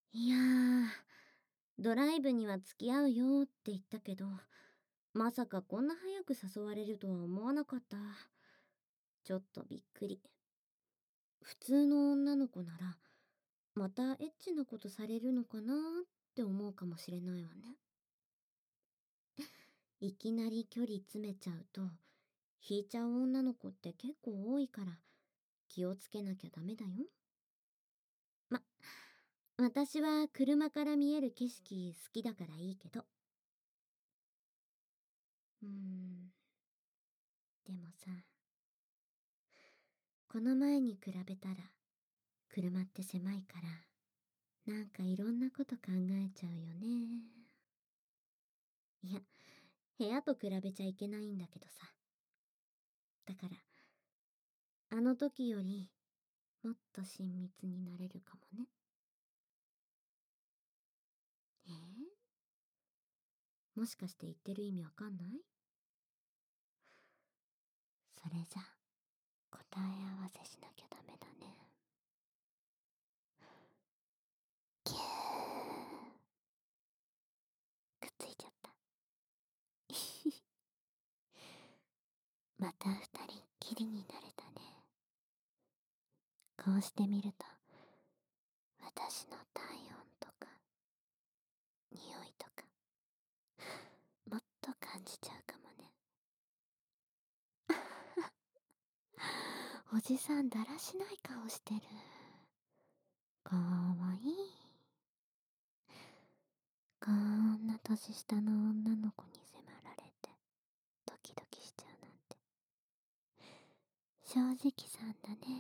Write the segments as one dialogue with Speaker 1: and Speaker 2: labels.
Speaker 1: いやー、ドライブには付き合うよって言ったけど、まさかこんな早く誘われるとは思わなかった。ちょっとびっくり。普通の女の子なら、またエッチなことされるのかなって思うかもしれないわね。いきなり距離詰めちゃうと、引いちゃう女の子って結構多いから、気をつけなきゃダメだよ。ま、私は車から見える景色好きだからいいけど。うーん、でもさ、この前に比べたら、車って狭いから、なんかいろんなこと考えちゃうよね。いや、部屋と比べちゃいけないんだけどさ。だから、あの時より、もっと親密になれるかもね。もしかして言ってる意味わかんない？それじゃ、答え合わせしなきゃダメだね。キュー。くっついちゃった。また二人っきりになれたね。こうしてみると、私の体温とか、匂いとか、もっと感じちゃうかもね。おじさんだらしない顔してる。かわいい。こんな年下の女の子に迫られて、ドキドキしちゃうなんて。正直さんだね。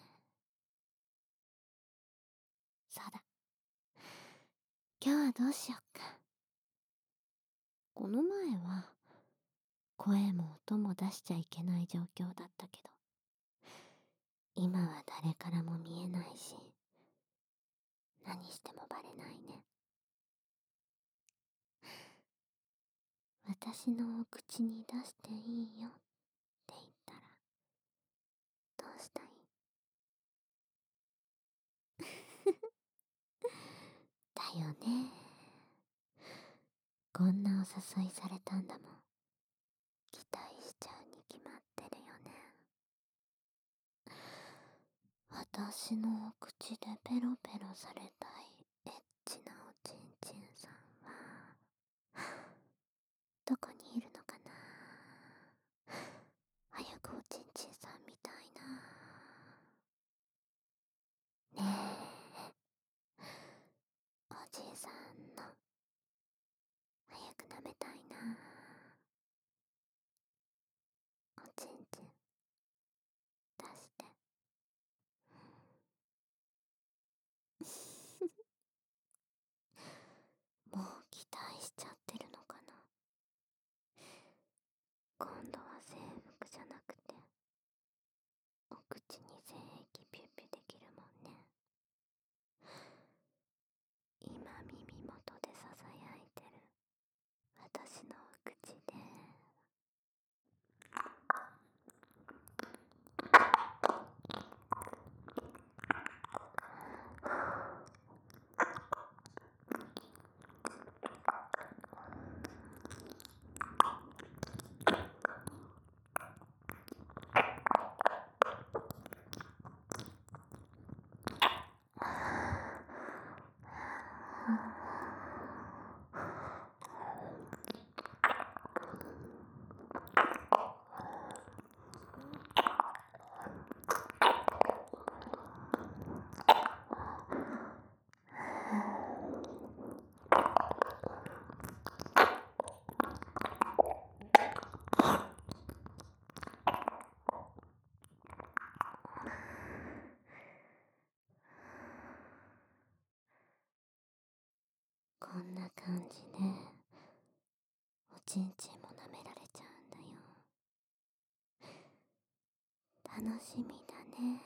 Speaker 1: そうだ。今日はどうしよっか。この前は、声も音も出しちゃいけない状況だったけど、今は誰からも見えないし、何してもバレないね。私の口に出していいよって言ったら、どうしたい？だよね。こんなお誘いされたんだもん。期待しちゃうに決まってるよね。私のお口でペロペロされたいエッチなおちんちんさんは、どこにいるのかな？早くおちんちんさんみたいな。ねえ、おじいさんの、早く舐めたいな。おちんちん、出して。もう期待しちゃってるのかな。今度は制服じゃなくて、お口に精液ピュッピュできるもんね。今耳元でささやいてる私のお口で、こんな感じでおちんちんも舐められちゃうんだよ。楽しみだね。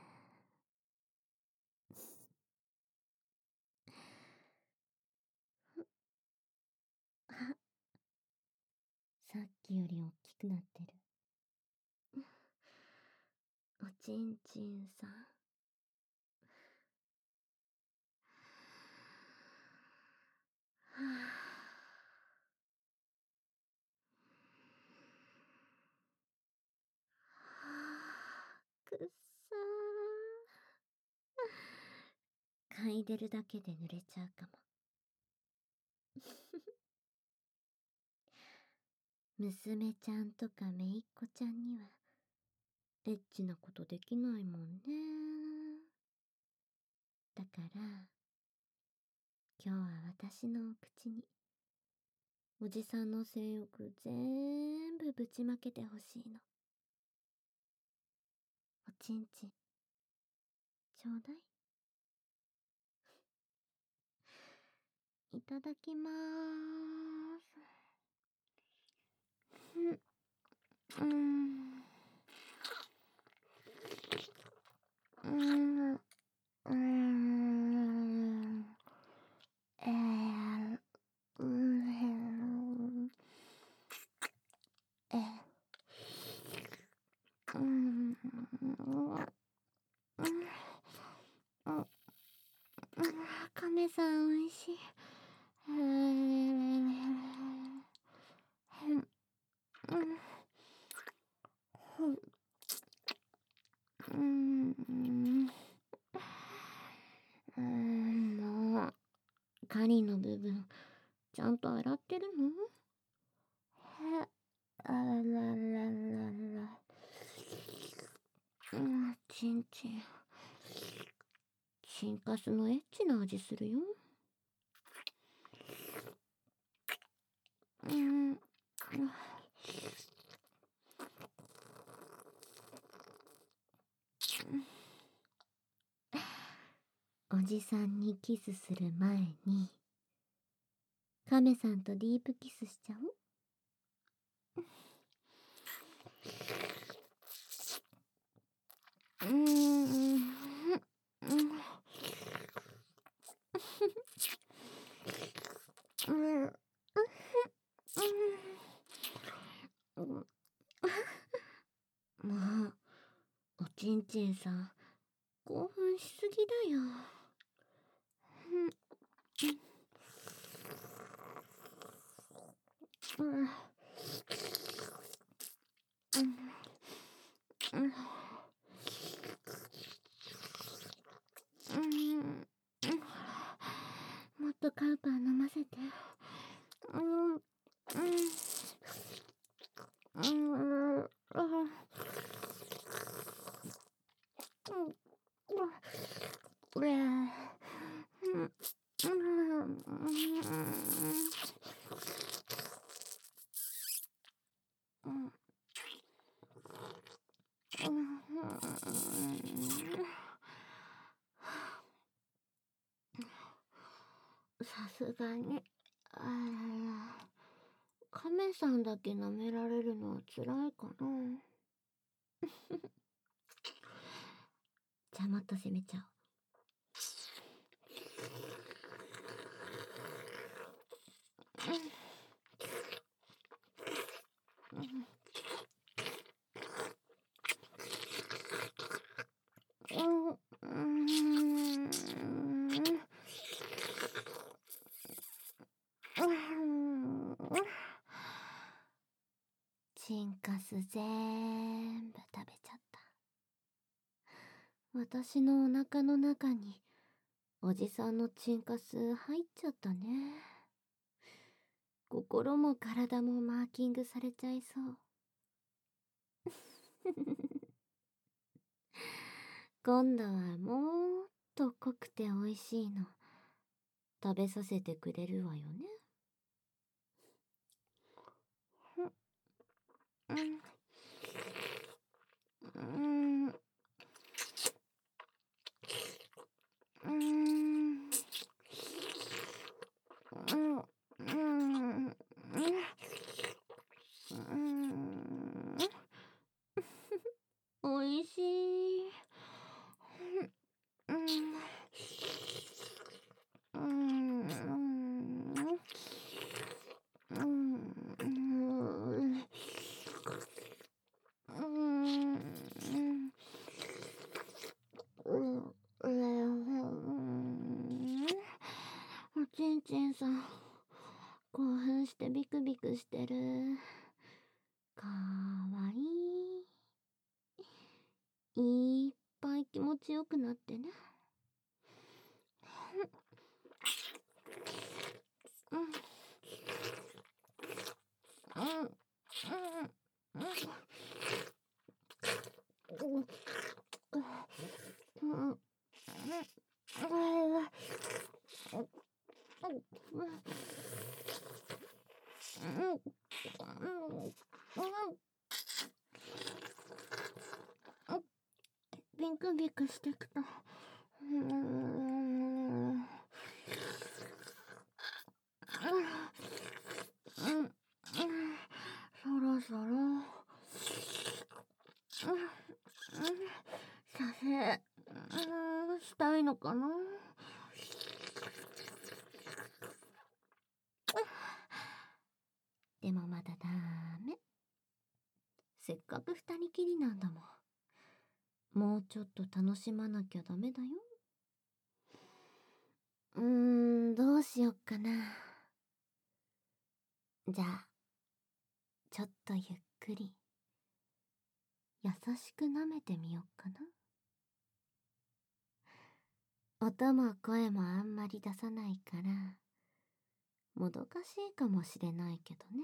Speaker 1: あ、さっきより大きくなってる。おちんちんさん、 嗅いでるだけで濡れちゃうかも。娘ちゃんとか姪っ子ちゃんには、エッチなことできないもんね。だから、今日は私のお口に、おじさんの性欲全部ぶちまけてほしいの。おちんちん、ちょうだい。いただきまーす。うん、うん、うん、うん、うん、亀さんおいしい。もう、狩りの部分、ちゃんと洗ってるの？あららららら。ちんちん。チンカスのエッチな味するよ。おじさんにキスする前に、カメさんとディープキスしちゃおう。もう、おちんちんさん、興奮しすぎだよ。もっとカウパー飲ませて。さすがに。カメさんだけ舐められるのは辛いかな。じゃあもっと攻めちゃおう。チンカス全部食べちゃった。私のお腹の中におじさんのチンカス入っちゃったね。心も体もマーキングされちゃいそう。今度はもっと濃くて美味しいの食べさせてくれるわよね。おいしい。おちんちんさん、興奮してビクビクしてる。かわいい。いっぱい気持ちよくなってね。 ビクビクしてきた。そろそろ射精したいのかな。でもまだダメ。せっかく二人きりなんだもん。もうちょっと楽しまなきゃダメだよ。どうしよっかな。じゃあ、ちょっとゆっくり、優しく舐めてみよっかな。音も声もあんまり出さないから、もどかしいかもしれないけどね。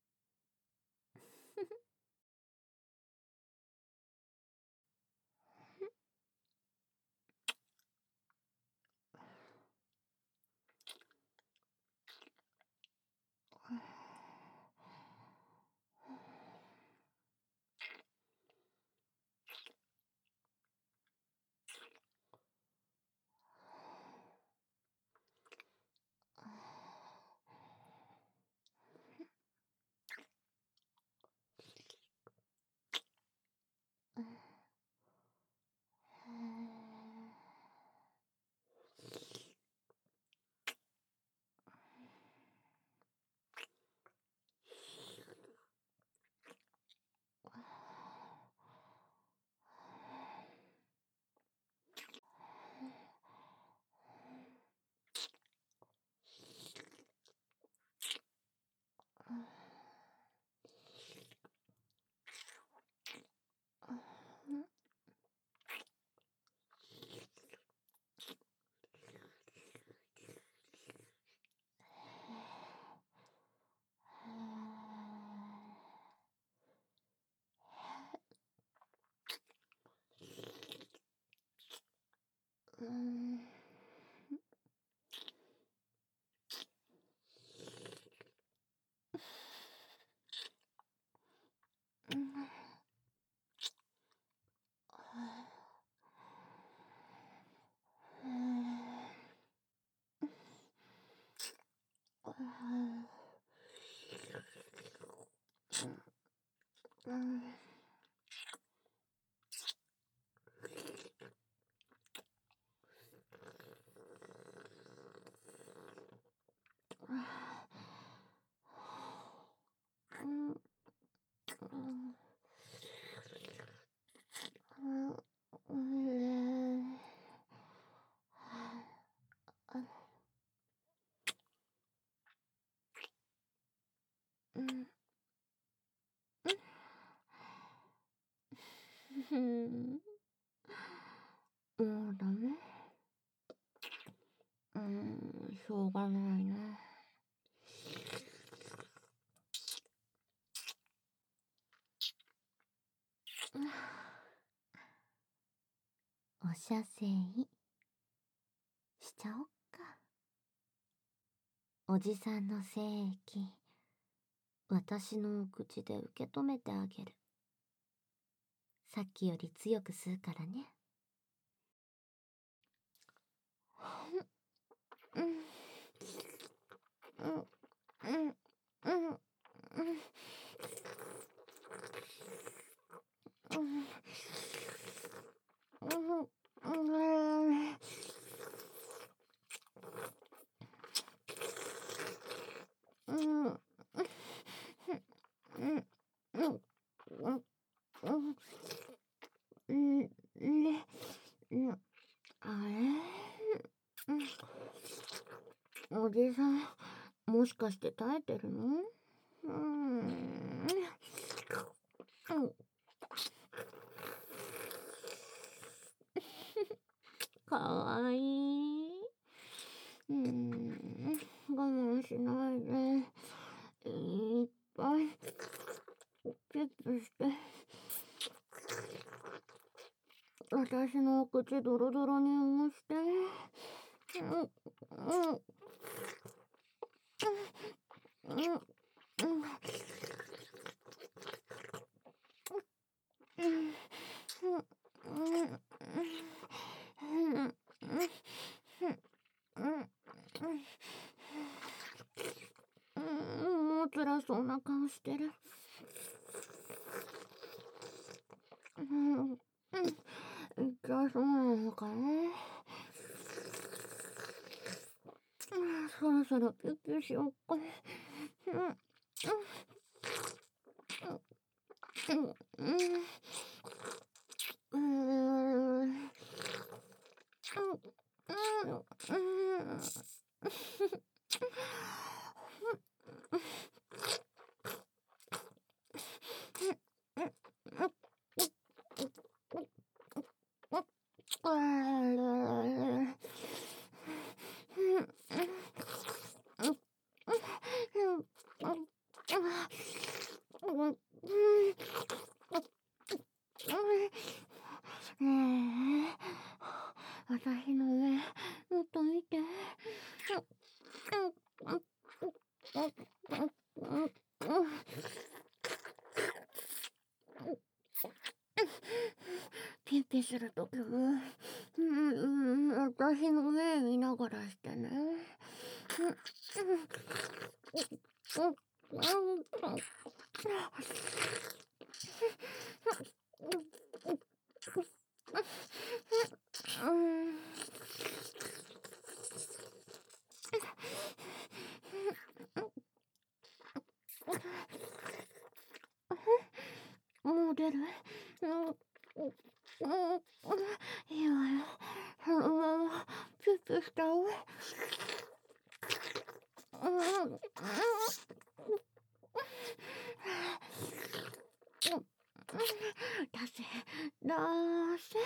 Speaker 1: もうダメ。しょうがないな。お射精しちゃおっか。おじさんの精液、私のお口で受け止めてあげる。さっきより強く吸うからね。あれ、おじさん、もしかして耐えてるの？かわいい。我慢しないで。いっぱい
Speaker 2: ちドロドロに蒸して。もう辛そうな顔してる。痛そうなのかね。そろそろ救急しよっか。ねえ、私の上、もっと見て。ピッピするときも、私の目見ながらしてね。もう出る？いいわよ。そのままピッピした上。出せ、出せ。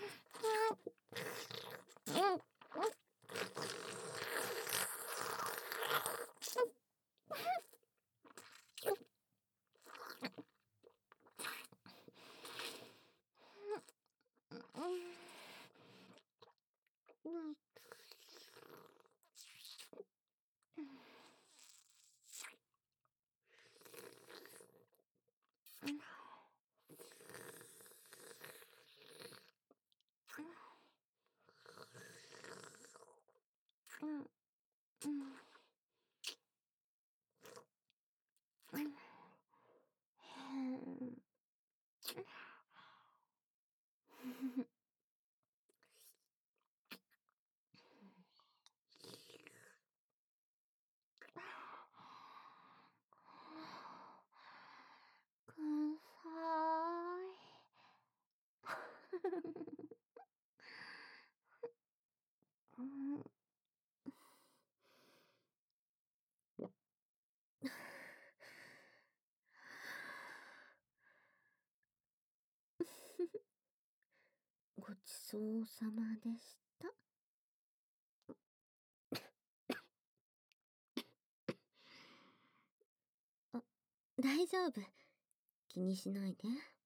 Speaker 2: くさい。ごちそうさまでした。あ、大丈夫。気にしないで。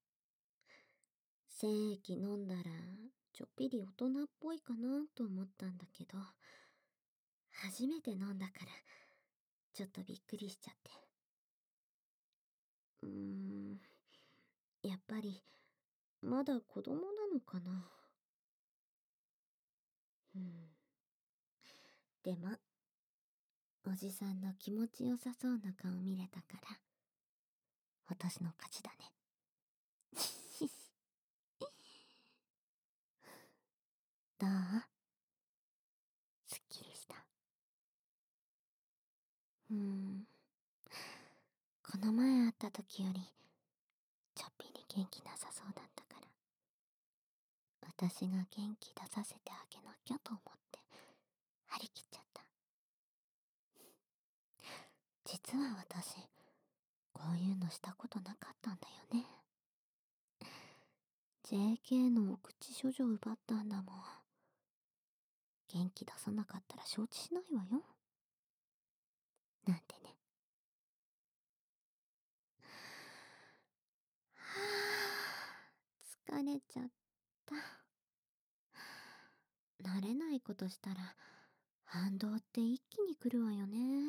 Speaker 2: 精液飲んだら、ちょっぴり大人っぽいかなと思ったんだけど、初めて飲んだから、ちょっとびっくりしちゃって。やっぱり、まだ子供なのかな。でも、おじさんの気持ちよさそうな顔見れたから、私の勝ちだね。どう？すっきりした？この前会った時より、ちょっぴり元気なさそうだったから、私が元気出させてあげなきゃと思って、張り切っちゃった。実は私、こういうのしたことなかったんだよね。JK のお口処女奪ったんだもん。元気出さなかったら承知しないわよ。なんてね。はぁ、疲れちゃった。 慣れないことしたら反動って一気に来るわよね。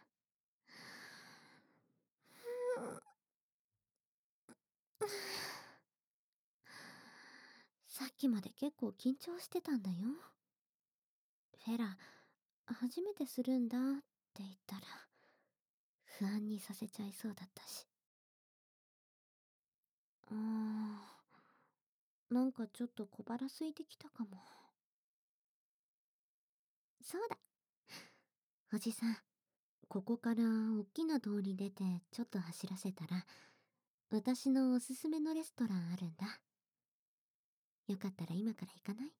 Speaker 2: さっきまで結構緊張してたんだよ。フェラ、初めてするんだって言ったら不安にさせちゃいそうだったし。なんかちょっと小腹空いてきたかも。そうだ、おじさん。ここから大きな通り出てちょっと走らせたら、私のおすすめのレストランあるんだ。よかったら今から行かない？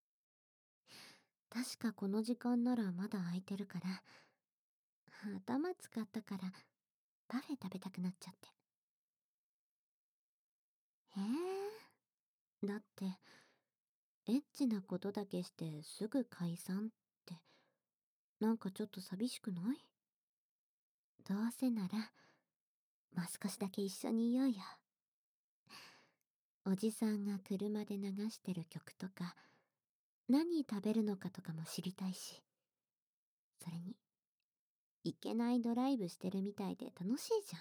Speaker 2: 確かこの時間ならまだ空いてるから、頭使ったからパフェ食べたくなっちゃって。へえ、だって、エッチなことだけしてすぐ解散って、なんかちょっと寂しくない？どうせなら、もう少しだけ一緒にいようよ。おじさんが車で流してる曲とか、何食べるのかとかも知りたいし。それに、いけないドライブしてるみたいで楽しいじ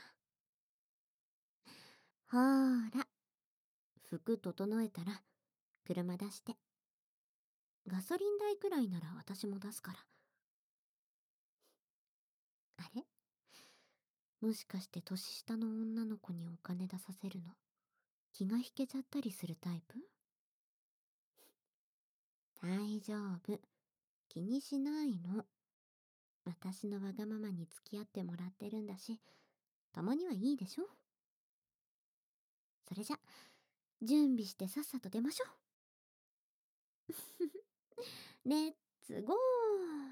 Speaker 2: ゃん。ほーら、服整えたら、車出して。ガソリン代くらいなら私も出すから。あれ、もしかして年下の女の子にお金出させるの、気が引けちゃったりするタイプ？大丈夫。気にしないの。私のわがままに付き合ってもらってるんだし、たまにはいいでしょ？それじゃ、準備してさっさと出ましょう。レッツゴー。